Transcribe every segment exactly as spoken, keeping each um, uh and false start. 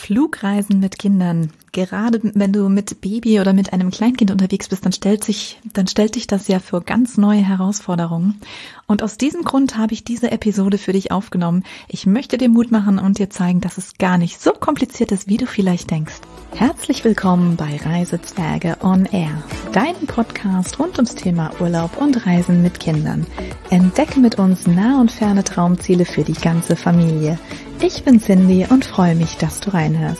Flugreisen mit Kindern. Gerade wenn du mit Baby oder mit einem Kleinkind unterwegs bist, dann stellt sich, dann stellt dich das ja für ganz neue Herausforderungen. Und aus diesem Grund habe ich diese Episode für dich aufgenommen. Ich möchte dir Mut machen und dir zeigen, dass es gar nicht so kompliziert ist, wie du vielleicht denkst. Herzlich willkommen bei Reisezwerge on Air, deinem Podcast rund ums Thema Urlaub und Reisen mit Kindern. Entdecke mit uns nah und ferne Traumziele für die ganze Familie. Ich bin Cindy und freue mich, dass du reinhörst.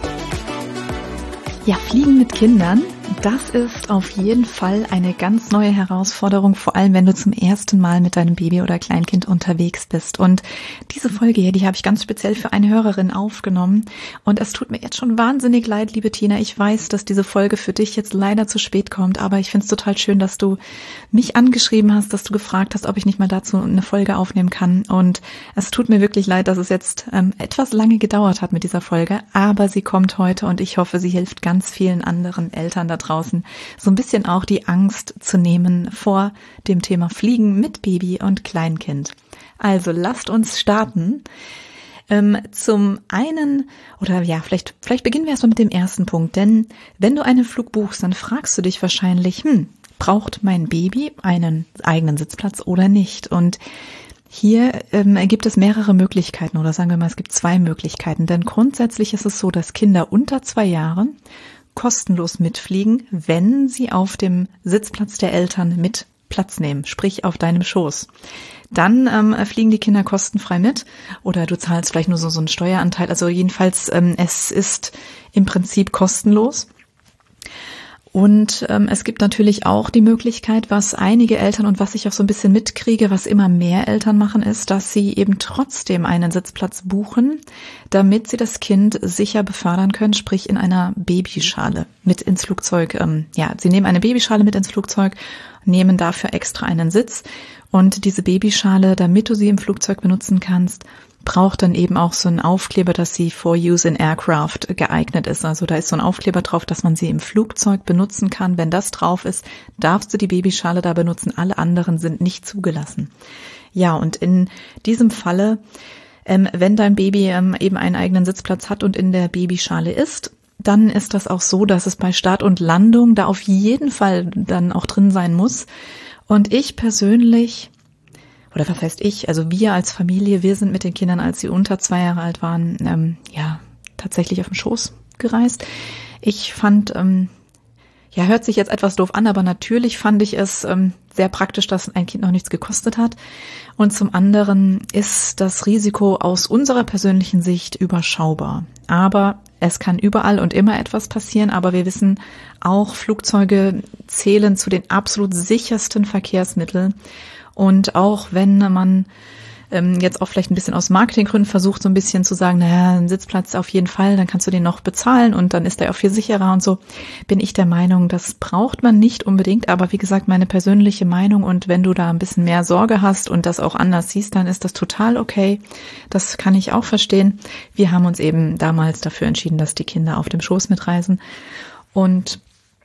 Ja, Fliegen mit Kindern, das ist auf jeden Fall eine ganz neue Herausforderung, vor allem wenn du zum ersten Mal mit deinem Baby oder Kleinkind unterwegs bist. Und diese Folge hier, die habe ich ganz speziell für eine Hörerin aufgenommen. Und es tut mir jetzt schon wahnsinnig leid, liebe Tina. Ich weiß, dass diese Folge für dich jetzt leider zu spät kommt, aber ich finde es total schön, dass du mich angeschrieben hast, dass du gefragt hast, ob ich nicht mal dazu eine Folge aufnehmen kann. Und es tut mir wirklich leid, dass es jetzt ähm, etwas lange gedauert hat mit dieser Folge, aber sie kommt heute und ich hoffe, sie hilft ganz vielen anderen Eltern da draußen, so ein bisschen auch die Angst zu nehmen vor dem Thema Fliegen mit Baby und Kleinkind. Also lasst uns starten. Ähm, zum einen, oder ja, vielleicht, vielleicht beginnen wir erstmal mit dem ersten Punkt, denn wenn du einen Flug buchst, dann fragst du dich wahrscheinlich, hm, braucht mein Baby einen eigenen Sitzplatz oder nicht? Und hier ähm, gibt es mehrere Möglichkeiten, oder sagen wir mal, es gibt zwei Möglichkeiten, denn grundsätzlich ist es so, dass Kinder unter zwei Jahren kostenlos mitfliegen, wenn sie auf dem Sitzplatz der Eltern mit Platz nehmen, sprich auf deinem Schoß. Dann ähm, fliegen die Kinder kostenfrei mit oder du zahlst vielleicht nur so, so einen Steueranteil. Also jedenfalls, ähm, es ist im Prinzip kostenlos. Und ähm, es gibt natürlich auch die Möglichkeit, was einige Eltern und was ich auch so ein bisschen mitkriege, was immer mehr Eltern machen, ist, dass sie eben trotzdem einen Sitzplatz buchen, damit sie das Kind sicher befördern können, sprich in einer Babyschale mit ins Flugzeug. Ähm, ja, sie nehmen eine Babyschale mit ins Flugzeug, nehmen dafür extra einen Sitz und diese Babyschale, damit du sie im Flugzeug benutzen kannst, braucht dann eben auch so einen Aufkleber, dass sie for use in aircraft geeignet ist. Also da ist so ein Aufkleber drauf, dass man sie im Flugzeug benutzen kann. Wenn das drauf ist, darfst du die Babyschale da benutzen. Alle anderen sind nicht zugelassen. Ja, und in diesem Falle, ähm, wenn dein Baby ähm, eben einen eigenen Sitzplatz hat und in der Babyschale ist, dann ist das auch so, dass es bei Start und Landung da auf jeden Fall dann auch drin sein muss. Und ich persönlich, oder was heißt ich, also wir als Familie, wir sind mit den Kindern, als sie unter zwei Jahre alt waren, ähm, ja, tatsächlich auf dem Schoß gereist. Ich fand, ähm, ja, hört sich jetzt etwas doof an, aber natürlich fand ich es ähm, sehr praktisch, dass ein Kind noch nichts gekostet hat. Und zum anderen ist das Risiko aus unserer persönlichen Sicht überschaubar. Aber es kann überall und immer etwas passieren, aber wir wissen auch, Flugzeuge zählen zu den absolut sichersten Verkehrsmitteln. Und auch wenn man ähm, jetzt auch vielleicht ein bisschen aus Marketinggründen versucht, so ein bisschen zu sagen, naja, ein Sitzplatz auf jeden Fall, dann kannst du den noch bezahlen und dann ist der auch viel sicherer und so, bin ich der Meinung, das braucht man nicht unbedingt. Aber wie gesagt, meine persönliche Meinung, und wenn du da ein bisschen mehr Sorge hast und das auch anders siehst, dann ist das total okay. Das kann ich auch verstehen. Wir haben uns eben damals dafür entschieden, dass die Kinder auf dem Schoß mitreisen. Und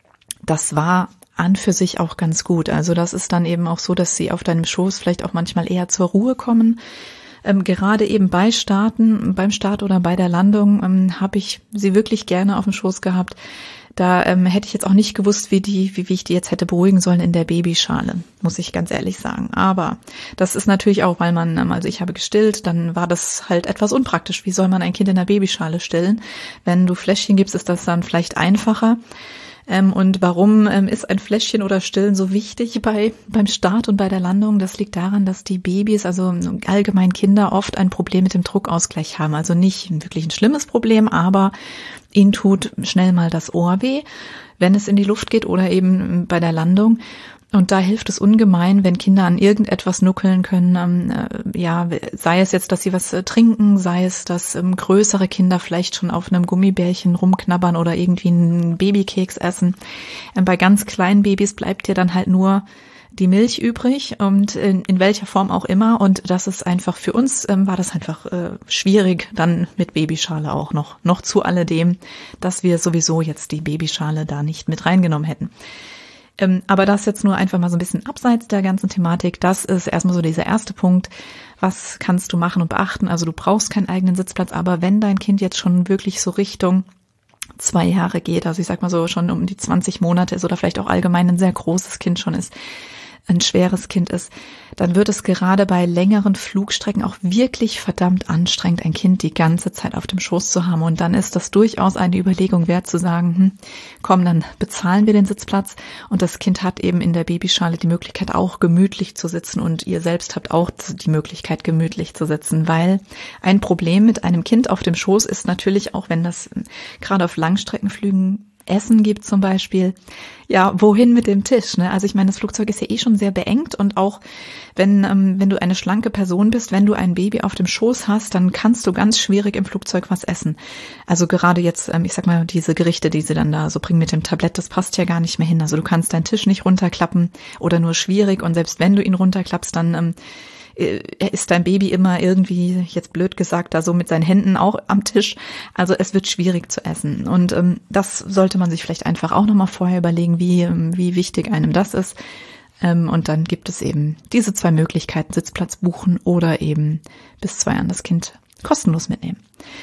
das war an für sich auch ganz gut. Also das ist dann eben auch so, dass sie auf deinem Schoß vielleicht auch manchmal eher zur Ruhe kommen. Ähm, gerade eben bei Starten, beim Start oder bei der Landung ähm, habe ich sie wirklich gerne auf dem Schoß gehabt. Da ähm, hätte ich jetzt auch nicht gewusst, wie die, wie, wie ich die jetzt hätte beruhigen sollen in der Babyschale, muss ich ganz ehrlich sagen. Aber das ist natürlich auch, weil man, ähm, also ich habe gestillt, dann war das halt etwas unpraktisch. Wie soll man ein Kind in der Babyschale stillen? Wenn du Fläschchen gibst, ist das dann vielleicht einfacher. Ähm, und warum ähm, ist ein Fläschchen oder Stillen so wichtig bei beim Start und bei der Landung? Das liegt daran, dass die Babys, also allgemein Kinder, oft ein Problem mit dem Druckausgleich haben. Also nicht wirklich ein schlimmes Problem, aber ihnen tut schnell mal das Ohr weh, wenn es in die Luft geht oder eben bei der Landung. Und da hilft es ungemein, wenn Kinder an irgendetwas nuckeln können, ähm, äh, ja, sei es jetzt, dass sie was äh, trinken, sei es, dass ähm, größere Kinder vielleicht schon auf einem Gummibärchen rumknabbern oder irgendwie einen Babykeks essen. Ähm, bei ganz kleinen Babys bleibt dir dann halt nur die Milch übrig und in, in welcher Form auch immer. Und das ist einfach für uns, ähm, war das einfach äh, schwierig, dann mit Babyschale auch noch, noch zu alledem, dass wir sowieso jetzt die Babyschale da nicht mit reingenommen hätten. Ähm, aber das jetzt nur einfach mal so ein bisschen abseits der ganzen Thematik. Das ist erstmal so dieser erste Punkt. Was kannst du machen und beachten? Also du brauchst keinen eigenen Sitzplatz, aber wenn dein Kind jetzt schon wirklich so Richtung zwei Jahre geht, also ich sag mal so schon um die zwanzig Monate ist oder vielleicht auch allgemein ein sehr großes Kind schon ist, ein schweres Kind ist, dann wird es gerade bei längeren Flugstrecken auch wirklich verdammt anstrengend, ein Kind die ganze Zeit auf dem Schoß zu haben. Und dann ist das durchaus eine Überlegung wert zu sagen, hm, komm, dann bezahlen wir den Sitzplatz. Und das Kind hat eben in der Babyschale die Möglichkeit, auch gemütlich zu sitzen. Und ihr selbst habt auch die Möglichkeit, gemütlich zu sitzen. Weil ein Problem mit einem Kind auf dem Schoß ist natürlich auch, wenn das gerade auf Langstreckenflügen Essen gibt zum Beispiel, ja, wohin mit dem Tisch, ne? Also ich meine, das Flugzeug ist ja eh schon sehr beengt und auch wenn ähm, wenn du eine schlanke Person bist, wenn du ein Baby auf dem Schoß hast, dann kannst du ganz schwierig im Flugzeug was essen. Also gerade jetzt, ähm, ich sag mal, diese Gerichte, die sie dann da so bringen mit dem Tablett, das passt ja gar nicht mehr hin. Also du kannst deinen Tisch nicht runterklappen oder nur schwierig und selbst wenn du ihn runterklappst, dann ähm, ist dein Baby immer irgendwie, jetzt blöd gesagt, da so mit seinen Händen auch am Tisch. Also es wird schwierig zu essen. Und ähm, das sollte man sich vielleicht einfach auch nochmal vorher überlegen, wie, wie wichtig einem das ist. Ähm, und dann gibt es eben diese zwei Möglichkeiten, Sitzplatz buchen oder eben bis zwei Jahren das Kind kostenlos mitnehmen.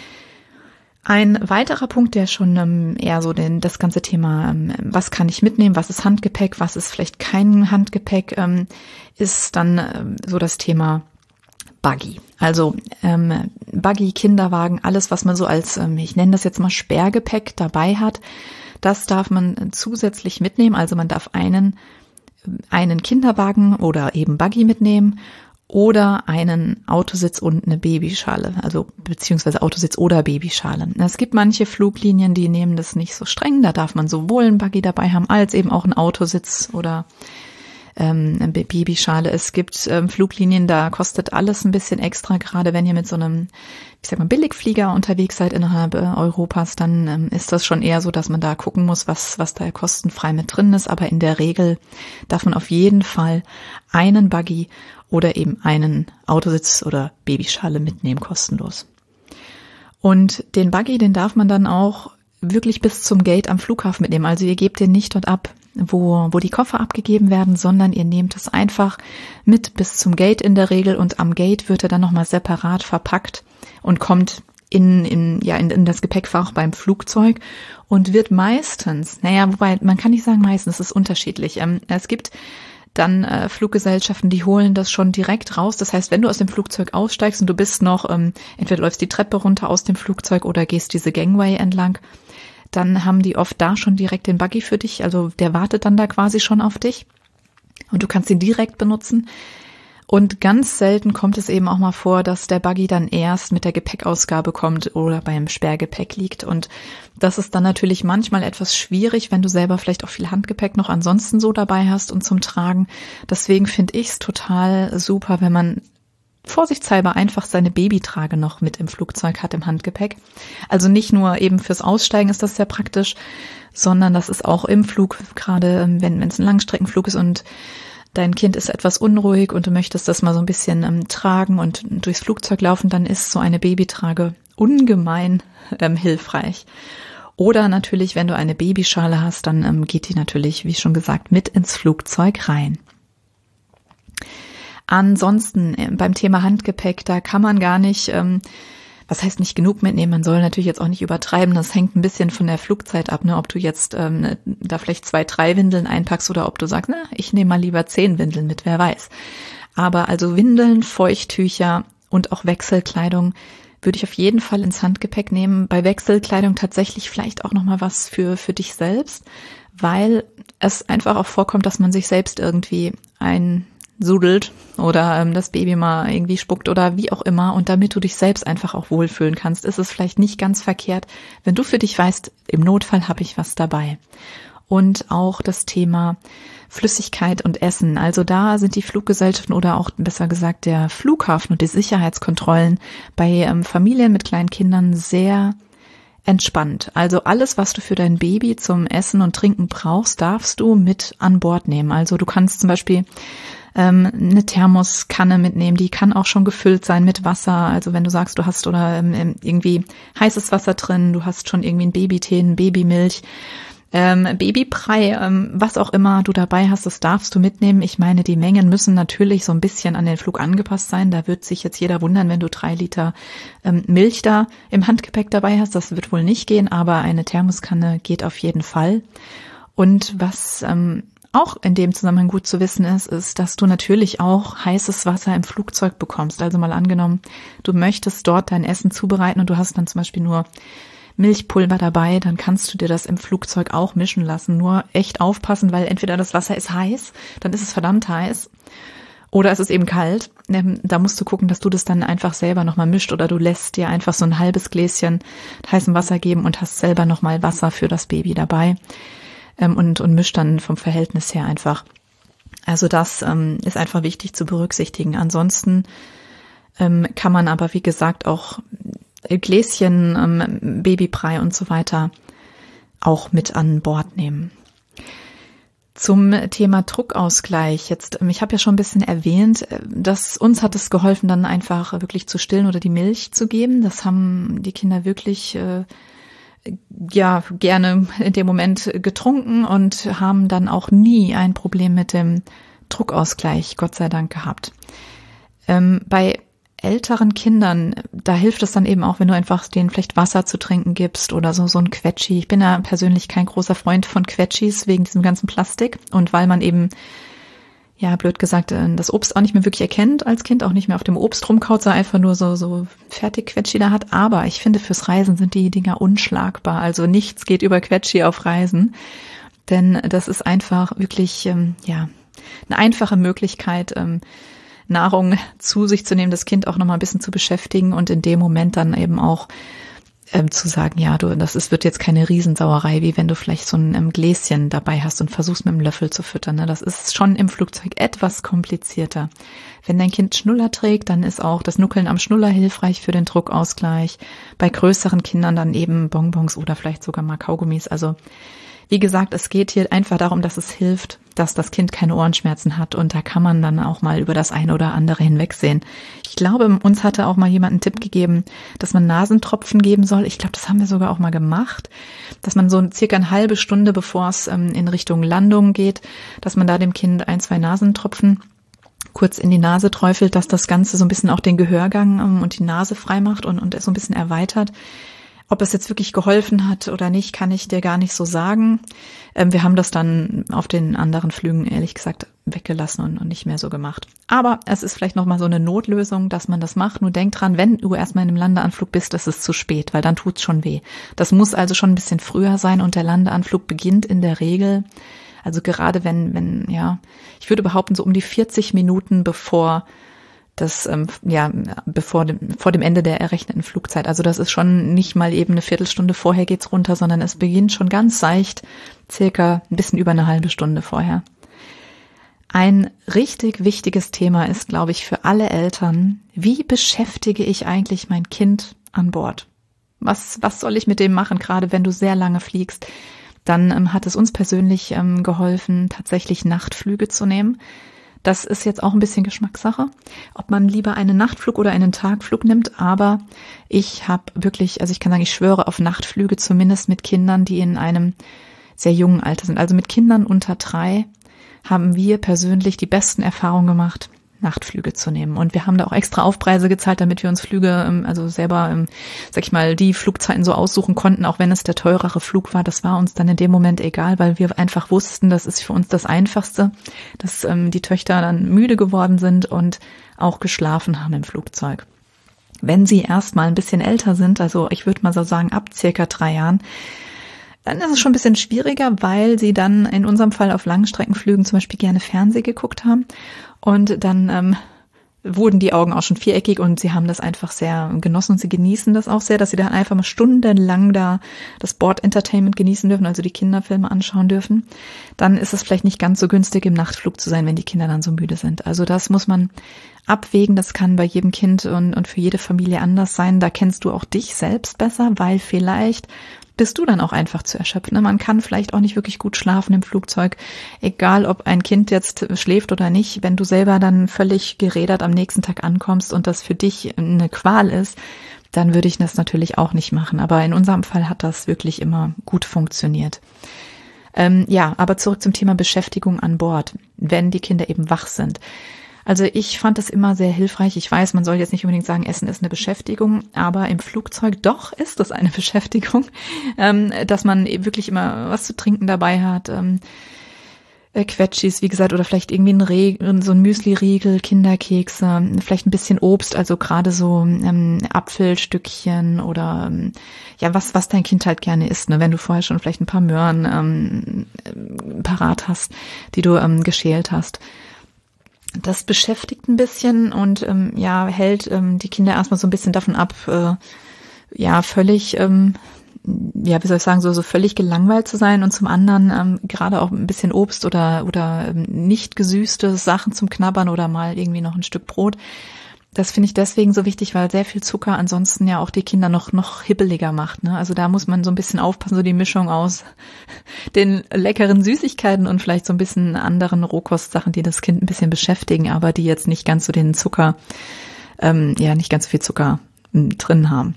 Ein weiterer Punkt, der schon ähm, eher so den, das ganze Thema, ähm, was kann ich mitnehmen, was ist Handgepäck, was ist vielleicht kein Handgepäck, ähm, ist dann ähm, so das Thema Buggy. Also ähm, Buggy, Kinderwagen, alles, was man so als, ähm, ich nenne das jetzt mal Sperrgepäck dabei hat, das darf man zusätzlich mitnehmen. Also man darf einen, einen Kinderwagen oder eben Buggy mitnehmen oder einen Autositz und eine Babyschale, also beziehungsweise Autositz oder Babyschale. Es gibt manche Fluglinien, die nehmen das nicht so streng, da darf man sowohl einen Buggy dabei haben, als eben auch einen Autositz oder ähm, eine Babyschale. Es gibt ähm, Fluglinien, da kostet alles ein bisschen extra, gerade wenn ihr mit so einem, ich sag mal, Billigflieger unterwegs seid innerhalb äh, Europas, dann ähm, ist das schon eher so, dass man da gucken muss, was was da kostenfrei mit drin ist, aber in der Regel darf man auf jeden Fall einen Buggy oder eben einen Autositz oder Babyschale mitnehmen, kostenlos. Und den Buggy, den darf man dann auch wirklich bis zum Gate am Flughafen mitnehmen. Also ihr gebt den nicht dort ab, wo, wo die Koffer abgegeben werden, sondern ihr nehmt es einfach mit bis zum Gate in der Regel und am Gate wird er dann nochmal separat verpackt und kommt in, in, ja, in, in das Gepäckfach beim Flugzeug und wird meistens, naja, wobei, man kann nicht sagen meistens, es ist unterschiedlich. Ähm, es gibt dann äh, Fluggesellschaften, die holen das schon direkt raus. Das heißt, wenn du aus dem Flugzeug aussteigst und du bist noch, ähm, entweder läufst die Treppe runter aus dem Flugzeug oder gehst diese Gangway entlang, dann haben die oft da schon direkt den Buggy für dich. Also der wartet dann da quasi schon auf dich und du kannst ihn direkt benutzen. Und ganz selten kommt es eben auch mal vor, dass der Buggy dann erst mit der Gepäckausgabe kommt oder beim Sperrgepäck liegt. Und das ist dann natürlich manchmal etwas schwierig, wenn du selber vielleicht auch viel Handgepäck noch ansonsten so dabei hast und zum Tragen. Deswegen finde ich es total super, wenn man vorsichtshalber einfach seine Babytrage noch mit im Flugzeug hat, im Handgepäck. Also nicht nur eben fürs Aussteigen ist das sehr praktisch, sondern das ist auch im Flug, gerade wenn wenn es ein Langstreckenflug ist und dein Kind ist etwas unruhig und du möchtest das mal so ein bisschen ähm, tragen und durchs Flugzeug laufen, dann ist so eine Babytrage ungemein ähm, hilfreich. Oder natürlich, wenn du eine Babyschale hast, dann ähm, geht die natürlich, wie schon gesagt, mit ins Flugzeug rein. Ansonsten äh, beim Thema Handgepäck, da kann man gar nicht, ähm, was heißt nicht genug mitnehmen, man soll natürlich jetzt auch nicht übertreiben, das hängt ein bisschen von der Flugzeit ab, ne? Ob du jetzt ähm, da vielleicht zwei, drei Windeln einpackst oder ob du sagst, na, ich nehme mal lieber zehn Windeln mit, wer weiß. Aber also Windeln, Feuchttücher und auch Wechselkleidung würde ich auf jeden Fall ins Handgepäck nehmen. Bei Wechselkleidung tatsächlich vielleicht auch nochmal was für für dich selbst, weil es einfach auch vorkommt, dass man sich selbst irgendwie ein sudelt oder ähm, das Baby mal irgendwie spuckt oder wie auch immer. Und damit du dich selbst einfach auch wohlfühlen kannst, ist es vielleicht nicht ganz verkehrt, wenn du für dich weißt, im Notfall habe ich was dabei. Und auch das Thema Flüssigkeit und Essen. Also da sind die Fluggesellschaften oder auch besser gesagt der Flughafen und die Sicherheitskontrollen bei ähm, Familien mit kleinen Kindern sehr entspannt. Also alles, was du für dein Baby zum Essen und Trinken brauchst, darfst du mit an Bord nehmen. Also du kannst zum Beispiel ähm, eine Thermoskanne mitnehmen, die kann auch schon gefüllt sein mit Wasser. Also wenn du sagst, du hast oder ähm, irgendwie heißes Wasser drin, du hast schon irgendwie einen Babytee, eine Babymilch, Ähm, Babybrei, ähm, was auch immer du dabei hast, das darfst du mitnehmen. Ich meine, die Mengen müssen natürlich so ein bisschen an den Flug angepasst sein. Da wird sich jetzt jeder wundern, wenn du drei Liter ähm, Milch da im Handgepäck dabei hast. Das wird wohl nicht gehen, aber eine Thermoskanne geht auf jeden Fall. Und was ähm, auch in dem Zusammenhang gut zu wissen ist, ist, dass du natürlich auch heißes Wasser im Flugzeug bekommst. Also mal angenommen, du möchtest dort dein Essen zubereiten und du hast dann zum Beispiel nur Milchpulver dabei, dann kannst du dir das im Flugzeug auch mischen lassen. Nur echt aufpassen, weil entweder das Wasser ist heiß, dann ist es verdammt heiß, oder es ist eben kalt. Da musst du gucken, dass du das dann einfach selber nochmal mischt, oder du lässt dir einfach so ein halbes Gläschen heißem Wasser geben und hast selber nochmal Wasser für das Baby dabei und, und mischt dann vom Verhältnis her einfach. Also das ähm, ist einfach wichtig zu berücksichtigen. Ansonsten ähm, kann man aber, wie gesagt, auch Gläschen, ähm, Babybrei und so weiter auch mit an Bord nehmen. Zum Thema Druckausgleich. Jetzt, ähm, ich habe ja schon ein bisschen erwähnt, dass uns hat es geholfen, dann einfach wirklich zu stillen oder die Milch zu geben. Das haben die Kinder wirklich äh, ja gerne in dem Moment getrunken und haben dann auch nie ein Problem mit dem Druckausgleich, Gott sei Dank, gehabt. Ähm, bei älteren Kindern, da hilft es dann eben auch, wenn du einfach denen vielleicht Wasser zu trinken gibst oder so, so ein Quetschi. Ich bin ja persönlich kein großer Freund von Quetschis wegen diesem ganzen Plastik und weil man eben, ja, blöd gesagt, das Obst auch nicht mehr wirklich erkennt als Kind, auch nicht mehr auf dem Obst rumkaut, sondern einfach nur so, so fertig Quetschi da hat. Aber ich finde, fürs Reisen sind die Dinger unschlagbar. Also nichts geht über Quetschi auf Reisen, denn das ist einfach wirklich, ähm, ja, eine einfache Möglichkeit, ähm, Nahrung zu sich zu nehmen, das Kind auch noch mal ein bisschen zu beschäftigen und in dem Moment dann eben auch ähm, zu sagen, ja, du, das ist, wird jetzt keine Riesensauerei, wie wenn du vielleicht so ein ähm, Gläschen dabei hast und versuchst mit dem Löffel zu füttern. Ne? Das ist schon im Flugzeug etwas komplizierter. Wenn dein Kind Schnuller trägt, dann ist auch das Nuckeln am Schnuller hilfreich für den Druckausgleich. Bei größeren Kindern dann eben Bonbons oder vielleicht sogar mal Kaugummis. Also wie gesagt, es geht hier einfach darum, dass es hilft, dass das Kind keine Ohrenschmerzen hat und da kann man dann auch mal über das eine oder andere hinwegsehen. Ich glaube, uns hatte auch mal jemand einen Tipp gegeben, dass man Nasentropfen geben soll. Ich glaube, das haben wir sogar auch mal gemacht, dass man so circa eine halbe Stunde, bevor es ähm, in Richtung Landung geht, dass man da dem Kind ein, zwei Nasentropfen kurz in die Nase träufelt, dass das Ganze so ein bisschen auch den Gehörgang ähm, und die Nase frei macht und, und es so ein bisschen erweitert. Ob es jetzt wirklich geholfen hat oder nicht, kann ich dir gar nicht so sagen. Ähm, wir haben das dann auf den anderen Flügen ehrlich gesagt weggelassen und, und nicht mehr so gemacht. Aber es ist vielleicht nochmal so eine Notlösung, dass man das macht. Nur denk dran, wenn du erstmal in einem Landeanflug bist, ist es zu spät, weil dann tut's schon weh. Das muss also schon ein bisschen früher sein und der Landeanflug beginnt in der Regel, also gerade wenn, wenn, ja, ich würde behaupten, so um die vierzig Minuten bevor das, ähm, ja, bevor dem, vor dem Ende der errechneten Flugzeit. Also das ist schon nicht mal eben eine Viertelstunde vorher geht's runter, sondern es beginnt schon ganz seicht, circa ein bisschen über eine halbe Stunde vorher. Ein richtig wichtiges Thema ist, glaube ich, für alle Eltern, wie beschäftige ich eigentlich mein Kind an Bord? Was, was soll ich mit dem machen, gerade wenn du sehr lange fliegst? Dann ähm, hat es uns persönlich ähm, geholfen, tatsächlich Nachtflüge zu nehmen. Das ist jetzt auch ein bisschen Geschmackssache, ob man lieber einen Nachtflug oder einen Tagflug nimmt. Aber ich habe wirklich, also ich kann sagen, ich schwöre auf Nachtflüge, zumindest mit Kindern, die in einem sehr jungen Alter sind. Also mit Kindern unter drei haben wir persönlich die besten Erfahrungen gemacht, Nachtflüge zu nehmen. Und wir haben da auch extra Aufpreise gezahlt, damit wir uns Flüge, also selber, sag ich mal, die Flugzeiten so aussuchen konnten, auch wenn es der teurere Flug war. Das war uns dann in dem Moment egal, weil wir einfach wussten, das ist für uns das Einfachste, dass ähm, die Töchter dann müde geworden sind und auch geschlafen haben im Flugzeug. Wenn sie erst mal ein bisschen älter sind, also ich würde mal so sagen ab circa drei Jahren, dann ist es schon ein bisschen schwieriger, weil sie dann in unserem Fall auf Langstreckenflügen zum Beispiel gerne Fernsehen geguckt haben. Und dann ähm, wurden die Augen auch schon viereckig und sie haben das einfach sehr genossen und sie genießen das auch sehr, dass sie dann einfach mal stundenlang da das Bord-Entertainment genießen dürfen, also die Kinderfilme anschauen dürfen. Dann ist es vielleicht nicht ganz so günstig, im Nachtflug zu sein, wenn die Kinder dann so müde sind. Also das muss man abwägen, das kann bei jedem Kind und, und für jede Familie anders sein. Da kennst du auch dich selbst besser, weil vielleicht bist du dann auch einfach zu erschöpft. Ne? Man kann vielleicht auch nicht wirklich gut schlafen im Flugzeug, egal ob ein Kind jetzt schläft oder nicht. Wenn du selber dann völlig gerädert am nächsten Tag ankommst und das für dich eine Qual ist, dann würde ich das natürlich auch nicht machen. Aber in unserem Fall hat das wirklich immer gut funktioniert. Ähm, ja, aber zurück zum Thema Beschäftigung an Bord, wenn die Kinder eben wach sind. Also ich fand das immer sehr hilfreich. Ich weiß, man soll jetzt nicht unbedingt sagen, Essen ist eine Beschäftigung, aber im Flugzeug doch ist es eine Beschäftigung, ähm, dass man wirklich immer was zu trinken dabei hat, ähm, äh, Quetschis, wie gesagt, oder vielleicht irgendwie ein Re- so ein Müsli-Riegel, Kinderkekse, vielleicht ein bisschen Obst, also gerade so ähm, Apfelstückchen oder ähm, ja, was was dein Kind halt gerne isst, ne? Wenn du vorher schon vielleicht ein paar Möhren ähm, parat hast, die du ähm, geschält hast. Das beschäftigt ein bisschen und ähm, ja hält ähm, die Kinder erstmal so ein bisschen davon ab, äh, ja völlig, ähm, ja wie soll ich sagen, so so völlig gelangweilt zu sein und zum anderen ähm, gerade auch ein bisschen Obst oder oder ähm, nicht gesüßte Sachen zum Knabbern oder mal irgendwie noch ein Stück Brot. Das finde ich deswegen so wichtig, weil sehr viel Zucker ansonsten ja auch die Kinder noch noch hibbeliger macht, ne? Also da muss man so ein bisschen aufpassen, so die Mischung aus den leckeren Süßigkeiten und vielleicht so ein bisschen anderen Rohkostsachen, die das Kind ein bisschen beschäftigen, aber die jetzt nicht ganz so den Zucker, ähm, ja nicht ganz so viel Zucker m, drin haben.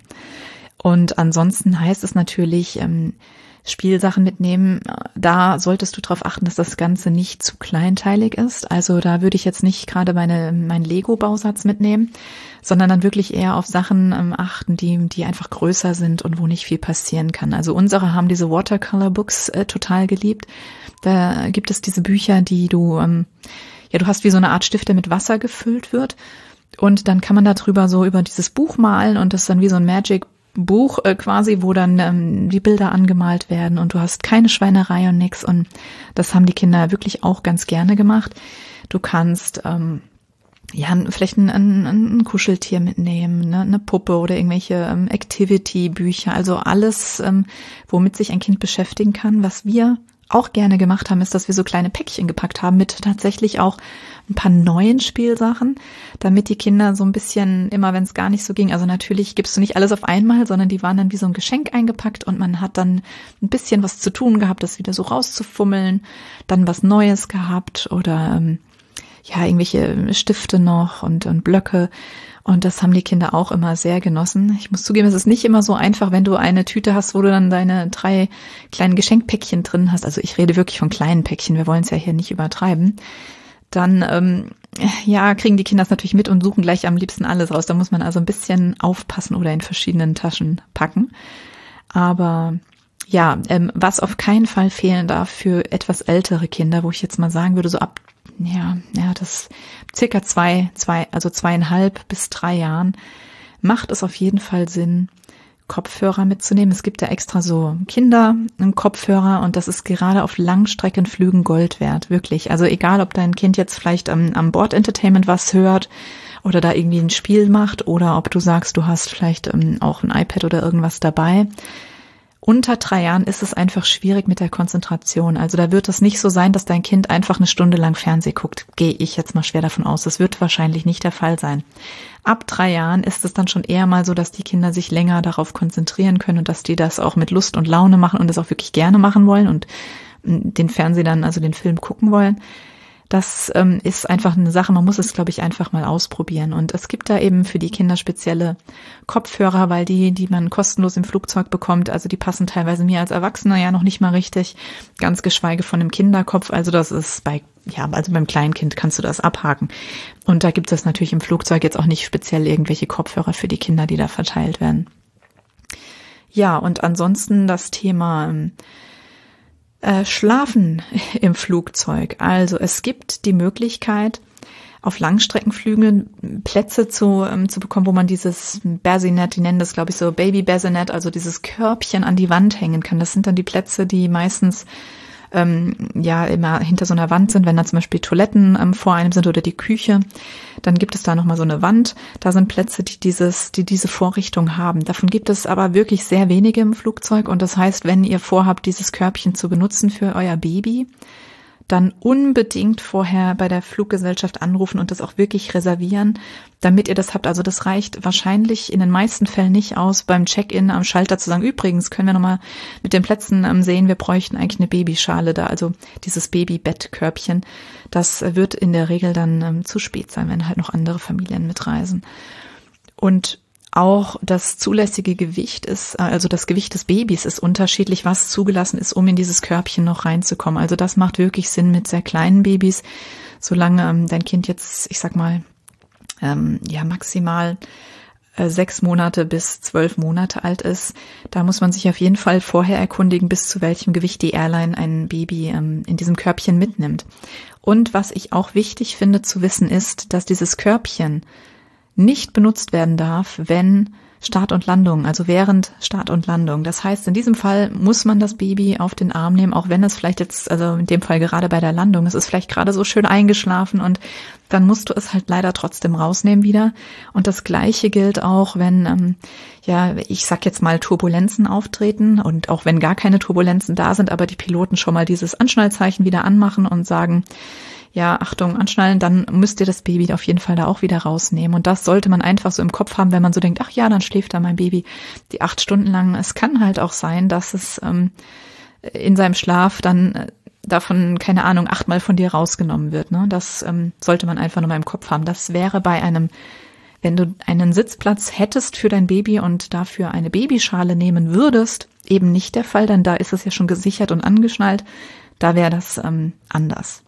Und ansonsten heißt es natürlich, ähm, Spielsachen mitnehmen, da solltest du darauf achten, dass das Ganze nicht zu kleinteilig ist. Also da würde ich jetzt nicht gerade meine meinen Lego-Bausatz mitnehmen, sondern dann wirklich eher auf Sachen ähm, achten, die die einfach größer sind und wo nicht viel passieren kann. Also unsere haben diese Watercolor-Books äh, total geliebt. Da gibt es diese Bücher, die du, ähm, ja, du hast wie so eine Art Stifte mit Wasser gefüllt wird und dann kann man da drüber so über dieses Buch malen und das ist dann wie so ein Magic Buch äh, quasi, wo dann ähm, die Bilder angemalt werden und du hast keine Schweinerei und nix und das haben die Kinder wirklich auch ganz gerne gemacht. Du kannst ähm, ja vielleicht ein, ein, ein Kuscheltier mitnehmen, ne? Eine Puppe oder irgendwelche ähm, Activity-Bücher, also alles, ähm, womit sich ein Kind beschäftigen kann. Was wir auch gerne gemacht haben, ist, dass wir so kleine Päckchen gepackt haben mit tatsächlich auch ein paar neuen Spielsachen, damit die Kinder so ein bisschen, immer wenn es gar nicht so ging, also natürlich gibst du nicht alles auf einmal, sondern die waren dann wie so ein Geschenk eingepackt und man hat dann ein bisschen was zu tun gehabt, das wieder so rauszufummeln, dann was Neues gehabt oder ähm, ja, irgendwelche Stifte noch und, und Blöcke. Und das haben die Kinder auch immer sehr genossen. Ich muss zugeben, es ist nicht immer so einfach, wenn du eine Tüte hast, wo du dann deine drei kleinen Geschenkpäckchen drin hast. Also ich rede wirklich von kleinen Päckchen, wir wollen es ja hier nicht übertreiben. Dann, ähm, ja, kriegen die Kinder es natürlich mit und suchen gleich am liebsten alles raus. Da muss man also ein bisschen aufpassen oder in verschiedenen Taschen packen. Aber ja, ähm, was auf keinen Fall fehlen darf für etwas ältere Kinder, wo ich jetzt mal sagen würde, so ab Ja, ja, das circa zwei, zwei, also zweieinhalb bis drei Jahren macht es auf jeden Fall Sinn, Kopfhörer mitzunehmen. Es gibt ja extra so Kinder, einen Kopfhörer und das ist gerade auf Langstreckenflügen Gold wert, wirklich. Also egal, ob dein Kind jetzt vielleicht am, am Bord-Entertainment was hört oder da irgendwie ein Spiel macht oder ob du sagst, du hast vielleicht ähm, auch ein iPad oder irgendwas dabei. Unter drei Jahren ist es einfach schwierig mit der Konzentration. Also da wird es nicht so sein, dass dein Kind einfach eine Stunde lang Fernsehen guckt. Gehe ich jetzt mal schwer davon aus. Das wird wahrscheinlich nicht der Fall sein. Ab drei Jahren ist es dann schon eher mal so, dass die Kinder sich länger darauf konzentrieren können und dass die das auch mit Lust und Laune machen und das auch wirklich gerne machen wollen und den Fernsehen dann, also den Film gucken wollen. Das ähm, ist einfach eine Sache, man muss es, glaube ich, einfach mal ausprobieren. Und es gibt da eben für die Kinder spezielle Kopfhörer, weil die, die man kostenlos im Flugzeug bekommt, also die passen teilweise mir als Erwachsener ja noch nicht mal richtig, ganz geschweige von einem Kinderkopf. Also das ist bei, ja, also beim Kleinkind kannst du das abhaken. Und da gibt es natürlich im Flugzeug jetzt auch nicht speziell irgendwelche Kopfhörer für die Kinder, die da verteilt werden. Ja, und ansonsten das Thema Äh, Schlafen im Flugzeug. Also es gibt die Möglichkeit, auf Langstreckenflügen Plätze zu, ähm, zu bekommen, wo man dieses Bassinet, die nennen das, glaube ich, so Baby-Bassinet, also dieses Körbchen an die Wand hängen kann. Das sind dann die Plätze, die meistens ähm, ja immer hinter so einer Wand sind, wenn da zum Beispiel Toiletten ähm, vor einem sind oder die Küche. Dann gibt es da nochmal so eine Wand. Da sind Plätze, die dieses, die diese Vorrichtung haben. Davon gibt es aber wirklich sehr wenige im Flugzeug. Und das heißt, wenn ihr vorhabt, dieses Körbchen zu benutzen für euer Baby, dann unbedingt vorher bei der Fluggesellschaft anrufen und das auch wirklich reservieren, damit ihr das habt. Also das reicht wahrscheinlich in den meisten Fällen nicht aus, beim Check-in am Schalter zu sagen, übrigens können wir nochmal mit den Plätzen sehen, wir bräuchten eigentlich eine Babyschale da, also dieses Babybett-Körbchen. Das wird in der Regel dann ähm, zu spät sein, wenn halt noch andere Familien mitreisen. Und Auch das zulässige Gewicht ist, also das Gewicht des Babys ist unterschiedlich, was zugelassen ist, um in dieses Körbchen noch reinzukommen. Also das macht wirklich Sinn mit sehr kleinen Babys, solange ähm, dein Kind jetzt, ich sag mal, ähm, ja maximal äh, sechs Monate bis zwölf Monate alt ist. Da muss man sich auf jeden Fall vorher erkundigen, bis zu welchem Gewicht die Airline ein Baby ähm, in diesem Körbchen mitnimmt. Und was ich auch wichtig finde zu wissen ist, dass dieses Körbchen nicht benutzt werden darf, wenn Start und Landung, also während Start und Landung. Das heißt, in diesem Fall muss man das Baby auf den Arm nehmen, auch wenn es vielleicht jetzt, also in dem Fall gerade bei der Landung, es ist vielleicht gerade so schön eingeschlafen und dann musst du es halt leider trotzdem rausnehmen wieder. Und das Gleiche gilt auch, wenn, ähm, ja, ich sag jetzt mal Turbulenzen auftreten und auch wenn gar keine Turbulenzen da sind, aber die Piloten schon mal dieses Anschnallzeichen wieder anmachen und sagen, ja, Achtung, anschnallen, dann müsst ihr das Baby auf jeden Fall da auch wieder rausnehmen. Und das sollte man einfach so im Kopf haben, wenn man so denkt, ach ja, dann schläft da mein Baby die acht Stunden lang. Es kann halt auch sein, dass es ähm, in seinem Schlaf dann äh, davon, keine Ahnung, achtmal von dir rausgenommen wird. Ne? Das ähm, sollte man einfach nur mal im Kopf haben. Das wäre bei einem, wenn du einen Sitzplatz hättest für dein Baby und dafür eine Babyschale nehmen würdest, eben nicht der Fall, denn da ist es ja schon gesichert und angeschnallt. Da wäre das ähm, anders.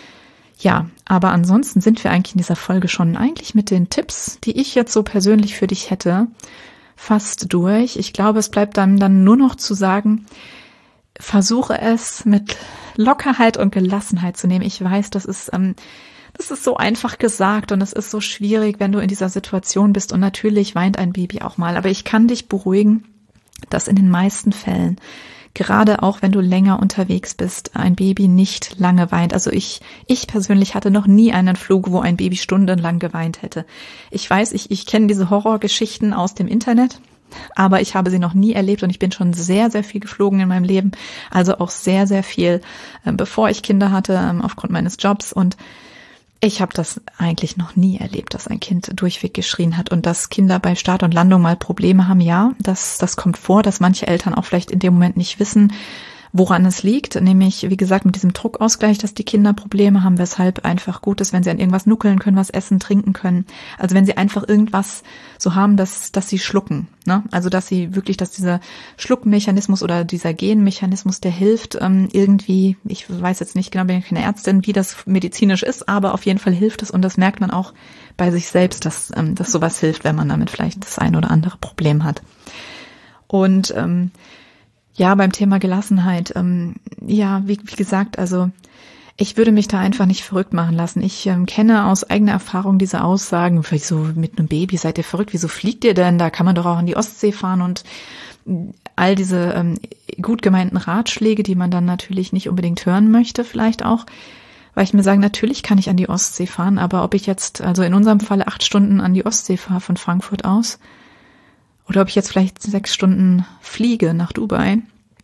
Ja, aber ansonsten sind wir eigentlich in dieser Folge schon eigentlich mit den Tipps, die ich jetzt so persönlich für dich hätte, fast durch. Ich glaube, es bleibt dann, dann nur noch zu sagen, versuche es mit Lockerheit und Gelassenheit zu nehmen. Ich weiß, das ist, ähm, das ist so einfach gesagt und es ist so schwierig, wenn du in dieser Situation bist und natürlich weint ein Baby auch mal. Aber ich kann dich beruhigen, dass in den meisten Fällen, gerade auch wenn du länger unterwegs bist, ein Baby nicht lange weint. Also ich, ich persönlich hatte noch nie einen Flug, wo ein Baby stundenlang geweint hätte. Ich weiß, ich, ich kenne diese Horrorgeschichten aus dem Internet, aber ich habe sie noch nie erlebt und ich bin schon sehr, sehr viel geflogen in meinem Leben. Also auch sehr, sehr viel, äh, bevor ich Kinder hatte, ähm, aufgrund meines Jobs. Und ich habe das eigentlich noch nie erlebt, dass ein Kind durchweg geschrien hat und dass Kinder bei Start und Landung mal Probleme haben. Ja, das, das kommt vor, dass manche Eltern auch vielleicht in dem Moment nicht wissen, woran es liegt. Nämlich, wie gesagt, mit diesem Druckausgleich, dass die Kinder Probleme haben, weshalb einfach gut ist, wenn sie an irgendwas nuckeln können, was essen, trinken können. Also wenn sie einfach irgendwas so haben, dass, dass sie schlucken. Ne? Also dass sie wirklich, dass dieser Schluckmechanismus oder dieser Genmechanismus, der hilft ähm, irgendwie, ich weiß jetzt nicht genau, bin ja keine Ärztin, wie das medizinisch ist, aber auf jeden Fall hilft es und das merkt man auch bei sich selbst, dass, ähm, dass sowas hilft, wenn man damit vielleicht das ein oder andere Problem hat. Und ähm, ja, beim Thema Gelassenheit, ähm, ja, wie, wie gesagt, also ich würde mich da einfach nicht verrückt machen lassen. Ich ähm, kenne aus eigener Erfahrung diese Aussagen, wieso mit einem Baby seid ihr verrückt, wieso fliegt ihr denn? Da kann man doch auch an die Ostsee fahren und all diese ähm, gut gemeinten Ratschläge, die man dann natürlich nicht unbedingt hören möchte, vielleicht auch, weil ich mir sage, natürlich kann ich an die Ostsee fahren, aber ob ich jetzt, also in unserem Falle acht Stunden an die Ostsee fahre von Frankfurt aus, oder ob ich jetzt vielleicht sechs Stunden fliege nach Dubai,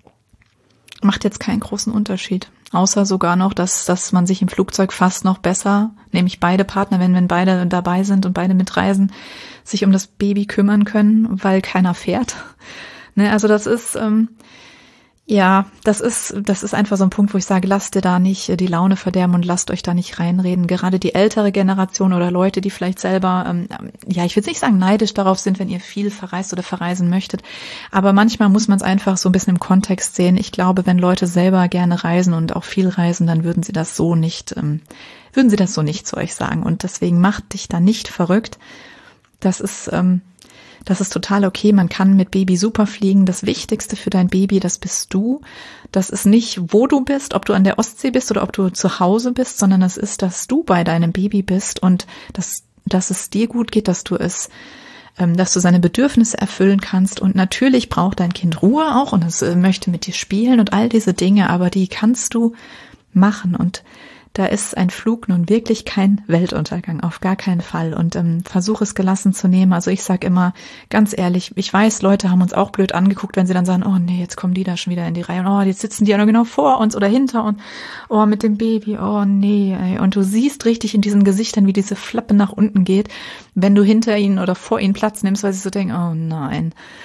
macht jetzt keinen großen Unterschied. Außer sogar noch, dass, dass man sich im Flugzeug fast noch besser, nämlich beide Partner, wenn, wenn beide dabei sind und beide mitreisen, sich um das Baby kümmern können, weil keiner fährt. Ne, also das ist, ähm, ja, das ist, das ist einfach so ein Punkt, wo ich sage, lasst ihr da nicht die Laune verderben und lasst euch da nicht reinreden. Gerade die ältere Generation oder Leute, die vielleicht selber, ähm, ja, ich will nicht sagen neidisch darauf sind, wenn ihr viel verreist oder verreisen möchtet. Aber manchmal muss man es einfach so ein bisschen im Kontext sehen. Ich glaube, wenn Leute selber gerne reisen und auch viel reisen, dann würden sie das so nicht, ähm, würden sie das so nicht zu euch sagen. Und deswegen macht dich da nicht verrückt. Das ist, ähm, Das ist total okay. Man kann mit Baby super fliegen. Das Wichtigste für dein Baby, das bist du. Das ist nicht, wo du bist, ob du an der Ostsee bist oder ob du zu Hause bist, sondern es ist, dass du bei deinem Baby bist und dass, dass es dir gut geht, dass du es, ähm, dass du seine Bedürfnisse erfüllen kannst. Und natürlich braucht dein Kind Ruhe auch und es äh, möchte mit dir spielen und all diese Dinge, aber die kannst du machen. Und da ist ein Flug nun wirklich kein Weltuntergang, auf gar keinen Fall. Und ähm, versuche es gelassen zu nehmen. Also ich sage immer ganz ehrlich, ich weiß, Leute haben uns auch blöd angeguckt, wenn sie dann sagen, oh nee, jetzt kommen die da schon wieder in die Reihe. Und oh, jetzt sitzen die ja noch genau vor uns oder hinter uns. Oh, mit dem Baby, oh nee. Ey. Und du siehst richtig in diesen Gesichtern, wie diese Flappe nach unten geht, wenn du hinter ihnen oder vor ihnen Platz nimmst, weil sie so denken, oh nein.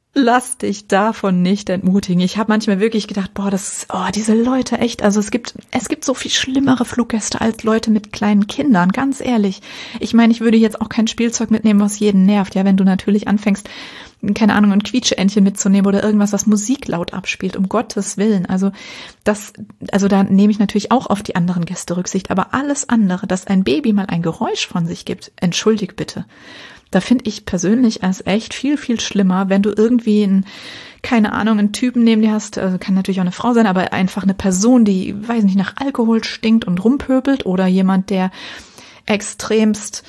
Lass dich davon nicht entmutigen. Ich habe manchmal wirklich gedacht, boah, das, oh, diese Leute echt, also es gibt, es gibt so viel schlimmere Fluggäste als Leute mit kleinen Kindern, ganz ehrlich. Ich meine, ich würde jetzt auch kein Spielzeug mitnehmen, was jeden nervt, ja, wenn du natürlich anfängst, keine Ahnung, ein Quietscheentchen mitzunehmen oder irgendwas, was Musik laut abspielt, um Gottes Willen. Also das, also da nehme ich natürlich auch auf die anderen Gäste Rücksicht, aber alles andere, dass ein Baby mal ein Geräusch von sich gibt, entschuldig bitte. Da finde ich persönlich es echt viel, viel schlimmer, wenn du irgendwie einen, keine Ahnung, einen Typen neben dir hast, also kann natürlich auch eine Frau sein, aber einfach eine Person, die, weiß nicht, nach Alkohol stinkt und rumpöbelt oder jemand, der extremst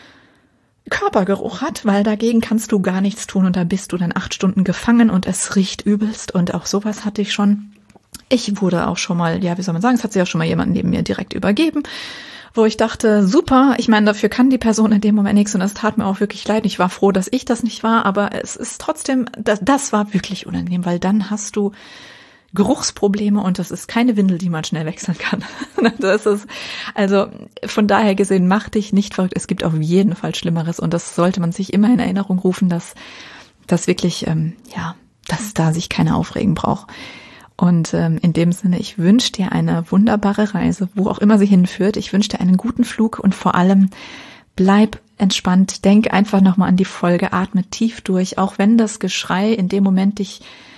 Körpergeruch hat, weil dagegen kannst du gar nichts tun und da bist du dann acht Stunden gefangen und es riecht übelst und auch sowas hatte ich schon. Ich wurde auch schon mal, ja, wie soll man sagen, es hat sich auch schon mal jemand neben mir direkt übergeben, wo ich dachte, super, ich meine, dafür kann die Person in dem Moment nichts und es tat mir auch wirklich leid. Ich war froh, dass ich das nicht war, aber es ist trotzdem, das, das war wirklich unangenehm, weil dann hast du Geruchsprobleme und das ist keine Windel, die man schnell wechseln kann. Das ist, also von daher gesehen, mach dich nicht verrückt. Es gibt auf jeden Fall Schlimmeres und das sollte man sich immer in Erinnerung rufen, dass das wirklich, ähm, ja, dass da sich keiner aufregen braucht. Und ähm, in dem Sinne, ich wünsche dir eine wunderbare Reise, wo auch immer sie hinführt. Ich wünsche dir einen guten Flug und vor allem bleib entspannt. Denk einfach nochmal an die Folge, atme tief durch, auch wenn das Geschrei in dem Moment dich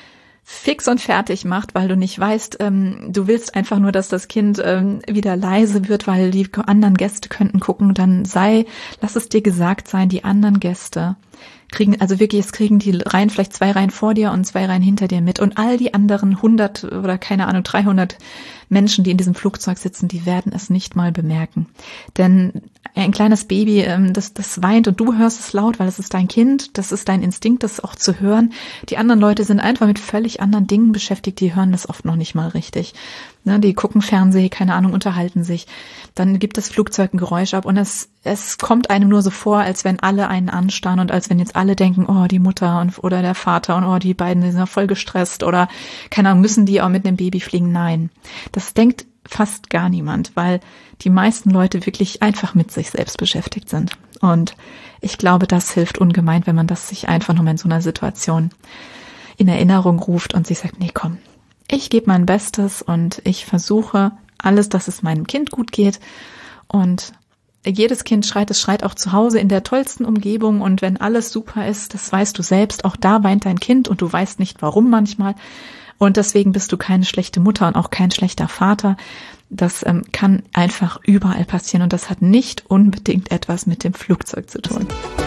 fix und fertig macht, weil du nicht weißt, ähm, du willst einfach nur, dass das Kind ähm, wieder leise wird, weil die anderen Gäste könnten gucken, dann sei, lass es dir gesagt sein, die anderen Gäste kriegen, also wirklich, es kriegen die Reihen, vielleicht zwei Reihen vor dir und zwei Reihen hinter dir mit und all die anderen hundert oder keine Ahnung, dreihundert Menschen, die in diesem Flugzeug sitzen, die werden es nicht mal bemerken. Denn ein kleines Baby, ähm, das, das weint und du hörst es laut, weil es ist dein Kind, das ist dein Instinkt, das auch zu hören. Die anderen Leute sind einfach mit völlig anderen Dingen beschäftigt, die hören das oft noch nicht mal richtig. Ne, die gucken Fernsehen, keine Ahnung, unterhalten sich. Dann gibt das Flugzeug ein Geräusch ab und es, es kommt einem nur so vor, als wenn alle einen anstarren und als wenn jetzt alle denken, oh, die Mutter und, oder der Vater und oh, die beiden die sind ja voll gestresst oder keine Ahnung, müssen die auch mit einem Baby fliegen? Nein, das denkt fast gar niemand, weil die meisten Leute wirklich einfach mit sich selbst beschäftigt sind. Und ich glaube, das hilft ungemein, wenn man das sich einfach nochmal in so einer Situation in Erinnerung ruft und sich sagt, nee, komm, ich gebe mein Bestes und ich versuche alles, dass es meinem Kind gut geht. Und jedes Kind schreit, es schreit auch zu Hause in der tollsten Umgebung. Und wenn alles super ist, das weißt du selbst, auch da weint dein Kind und du weißt nicht, warum manchmal. Und deswegen bist du keine schlechte Mutter und auch kein schlechter Vater. Das ähm, kann einfach überall passieren und das hat nicht unbedingt etwas mit dem Flugzeug zu tun.